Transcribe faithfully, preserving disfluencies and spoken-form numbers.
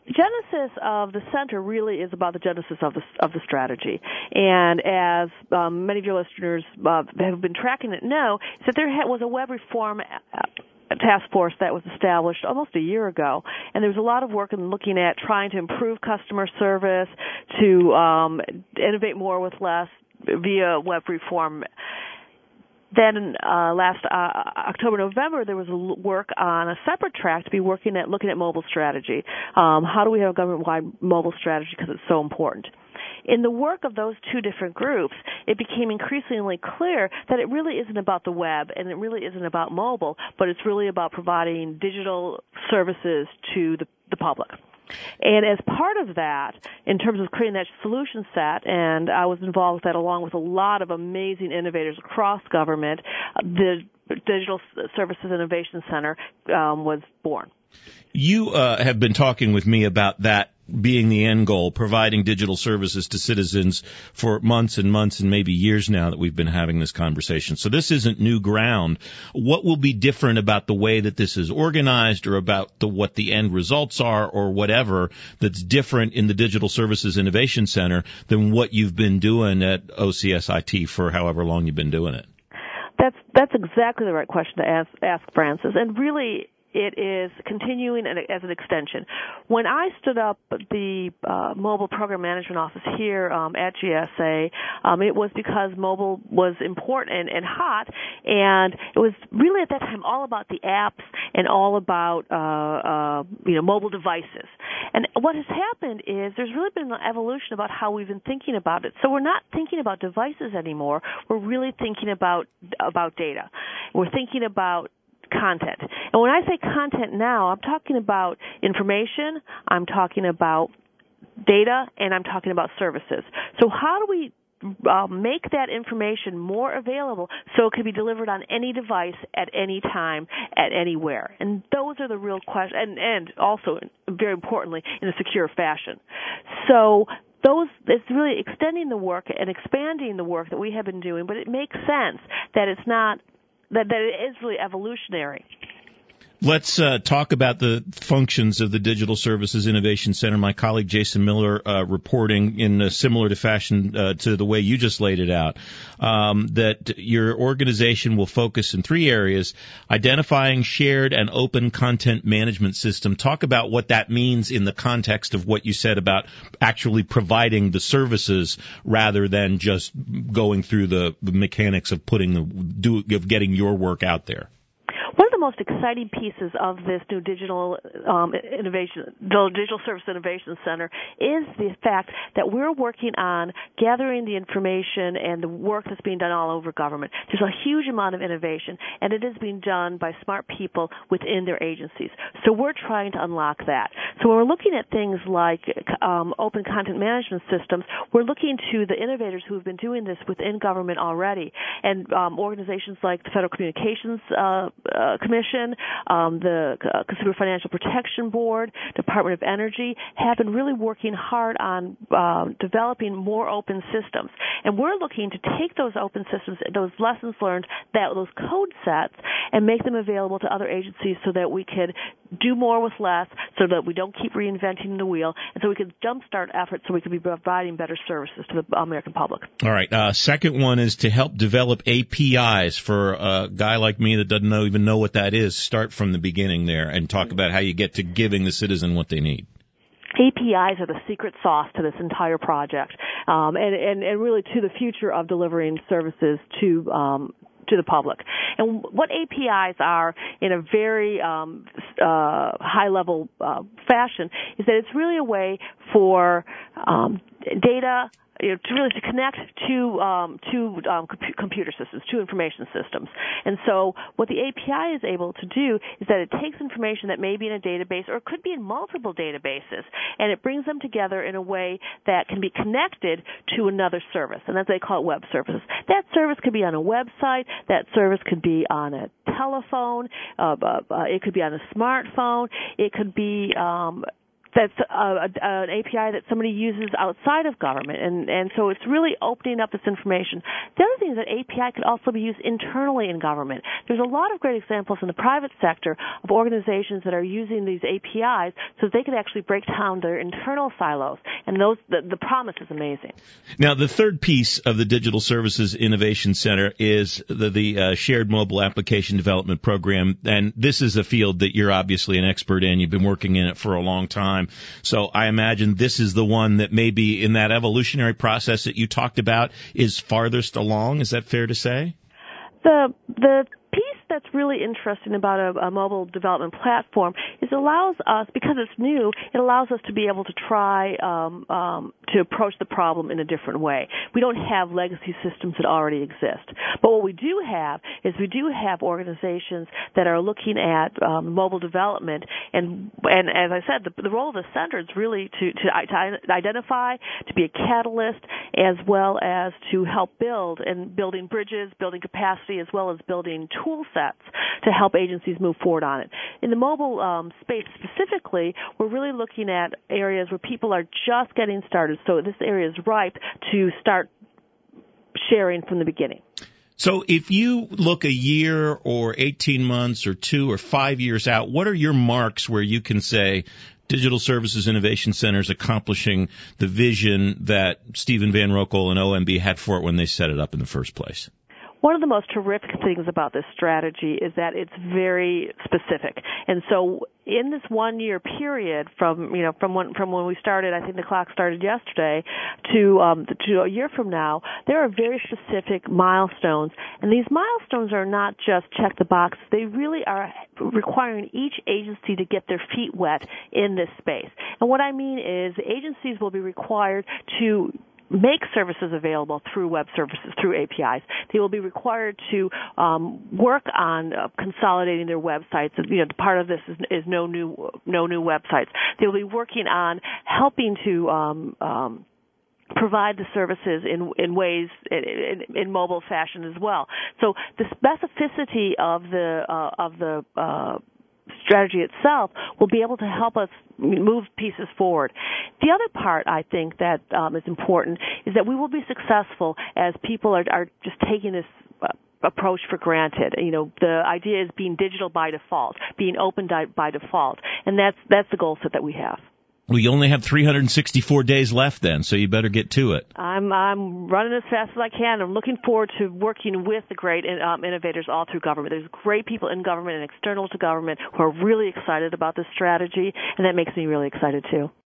genesis of the center really is about the genesis of the of the strategy, and as um, many of your listeners uh, have been tracking it know, is that there was a web reform task force that was established almost a year ago, and there was a lot of work in looking at trying to improve customer service, to um, innovate more with less via web reform. Then uh, last uh, October, November, there was work on a separate track to be working at looking at mobile strategy. Um, how do we have a government-wide mobile strategy, because it's so important? In the work of those two different groups, it became increasingly clear that it really isn't about the web and it really isn't about mobile, but it's really about providing digital services to the, the public. And as part of that, in terms of creating that solution set, and I was involved with that along with a lot of amazing innovators across government, the Digital Services Innovation Center um, was born. You uh, have been talking with me about that being the end goal, providing digital services to citizens for months and months and maybe years now that we've been having this conversation. So this isn't new ground. What will be different about the way that this is organized, or about the, what the end results are, or whatever that's different in the Digital Services Innovation Center than what you've been doing at O C S I T for however long you've been doing it? That's that's exactly the right question to ask, ask Francis. And really, it is continuing as an extension. When I stood up the uh, Mobile Program Management Office here um, at G S A, um, it was because mobile was important and, and hot, and it was really at that time all about the apps and all about uh, uh, you know mobile devices. And what has happened is there's really been an evolution about how we've been thinking about it. So we're not thinking about devices anymore. We're really thinking about about data. We're thinking about content. And when I say content now, I'm talking about information, I'm talking about data, and I'm talking about services. So how do we uh, make that information more available so it can be delivered on any device at any time, at anywhere? And those are the real questions, and, and also, very importantly, in a secure fashion. So those, it's really extending the work and expanding the work that we have been doing, but it makes sense that it's not That, that it is really evolutionary. Let's uh, talk about the functions of the Digital Services Innovation Center. My colleague Jason Miller uh, reporting in a similar to fashion uh, to the way you just laid it out, um, that your organization will focus in three areas: identifying shared and open content management system. Talk about what that means in the context of what you said about actually providing the services rather than just going through the, the mechanics of putting the do, of getting your work out there. One of the most exciting pieces of this new digital um, innovation, the Digital Service Innovation Center, is the fact that we're working on gathering the information and the work that's being done all over government. There's a huge amount of innovation, and it is being done by smart people within their agencies. So we're trying to unlock that. So when we're looking at things like um, open content management systems, we're looking to the innovators who have been doing this within government already, and um, organizations like the Federal Communications uh, uh, Commission, um, the uh, Consumer Financial Protection Board, Department of Energy have been really working hard on uh, developing more open systems. And we're looking to take those open systems, those lessons learned, that those code sets, and make them available to other agencies so that we could do more with less, so that we don't keep reinventing the wheel, and so we could jumpstart efforts so we could be providing better services to the American public. All right. Uh, second one is to help develop A P Is for a guy like me that doesn't know, even know what that is. Start from the beginning there and talk about how you get to giving the citizen what they need. A P Is are the secret sauce to this entire project, um, and, and, and really to the future of delivering services to um, to the public. And what A P Is are, in a very um, uh, high-level uh, fashion, is that it's really a way for um, data, you know, to really to connect to um, to um, comp- computer systems, to information systems. And so what the A P I is able to do is that it takes information that may be in a database or it could be in multiple databases, and it brings them together in a way that can be connected to another service, and that's they call it web services. That service could be on a website. That service could be on a telephone. Uh, uh, it could be on a smartphone. It could be um, that's a, a, an A P I that somebody uses outside of government, and, and so it's really opening up this information. The other thing is that A P I could also be used internally in government. There's a lot of great examples in the private sector of organizations that are using these A P Is so that they could actually break down their internal silos, and those the, the promise is amazing. Now, the third piece of the Digital Services Innovation Center is the, the uh, Shared Mobile Application Development Program, and this is a field that you're obviously an expert in. You've been working in it for a long time. So I imagine this is the one that maybe in that evolutionary process that you talked about is farthest along. Is that fair to say? The the piece that's really interesting about a, a mobile development platform is it allows us, because it's new, it allows us to be able to try um, um, to approach the problem in a different way. We don't have legacy systems that already exist. But what we do have is we do have organizations that are looking at um, mobile development, and and as I said, the, the role of the center is really to, to, to identify, to be a catalyst, as well as to help build, and building bridges, building capacity, as well as building tool sets to help agencies move forward on it. In the mobile um, space specifically, we're really looking at areas where people are just getting started. So this area is ripe to start sharing from the beginning. So if you look a year or eighteen months or two or five years out, what are your marks where you can say Digital Services Innovation Center is accomplishing the vision that Stephen Van Roekel and O M B had for it when they set it up in the first place? One of the most terrific things about this strategy is that it's very specific. And so in this one-year period from, you know, from when, from when we started, I think the clock started yesterday, to, um, to a year from now, there are very specific milestones. And these milestones are not just check the box. They really are requiring each agency to get their feet wet in this space. And what I mean is agencies will be required to make services available through web services, through A P Is. They will be required to um, work on uh, consolidating their websites. You know, part of this is, is no new no new websites. They will be working on helping to um, um, provide the services in in ways in, in, in mobile fashion as well. So the specificity of the uh, of the uh, strategy itself will be able to help us move pieces forward. The other part, I think, that um, is important is that we will be successful as people are, are just taking this uh, approach for granted. You know, the idea is being digital by default, being open di- by default, and that's that's the goal set that we have. We only have three hundred sixty-four days left then, so you better get to it. I'm I'm running as fast as I can. I'm looking forward to working with the great um, innovators all through government. There's great people in government and external to government who are really excited about this strategy, and that makes me really excited too.